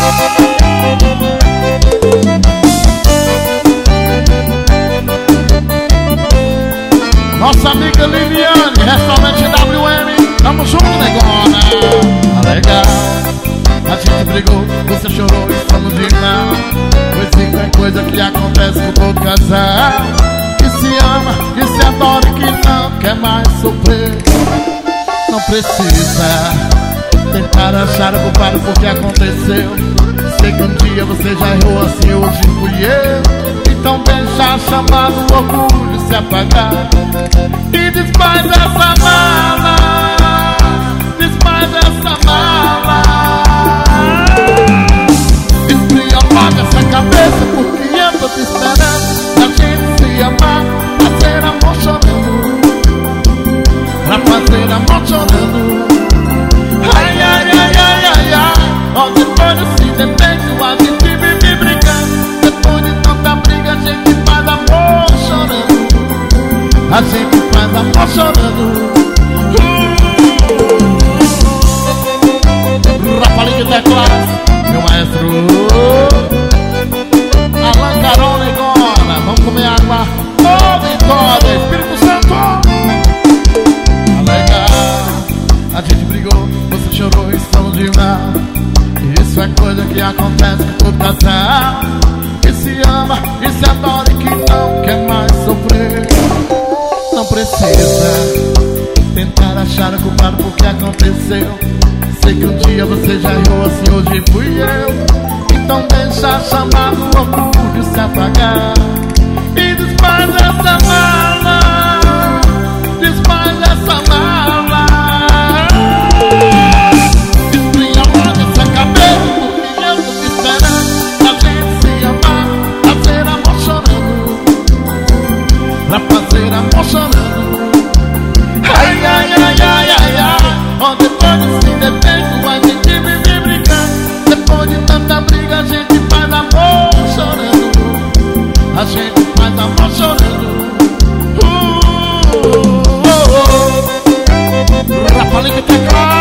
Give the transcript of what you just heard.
Nossa amiga Liliane, restaurante WM, tamo junto, negona. Tá legal, a gente brigou, você chorou, estamos de mal. Pois isso é coisa que acontece com todo casal, que se ama, que se adora e que não quer mais sofrer. Não precisa tentar achar a culpada por que aconteceu. Sei que um dia você já errou assim, hoje fui eu. Então deixa chamar o orgulho se apagar e desfaz essa mala, desfaz essa mala. Esfria logo essa cabeça, porque eu tô te esperando pra gente se amar, fazer amor chorando, pra fazer amor chorando. Ai, ai, ai, ai, ai, ai. Ó, depois desse defeito a gente vive brigando. Depois de tanta briga a gente faz amor chorando, a gente faz amor chorando. Rafalinho Teclas, meu maestro Alan Carol Negona. Vamos comer água toda e toda, Espírito Santo. Tá legal, a gente brigou, você chorou, estamos de mal. Isso é coisa que acontece com todo casal, que se ama, que se adora e que não quer mais sofrer. Não precisa tentar achar a culpada por que aconteceu. Sei que um dia você já errou assim, hoje fui eu. Então deixa chamar o orgulho se apagar e desfaz essa mala, desfaz essa mala. Esfria logo essa cabeça, porque eu tô te esperando pra gente se amar, fazer amor chorando, pra fazer amor chorando. Ai, ai, ai, ai, ai, ai. Ó, depois desse defeito a gente vive brigando. Depois de tanta briga a gente faz amor chorando, a gente faz amor chorando. Rafalinho Teclas.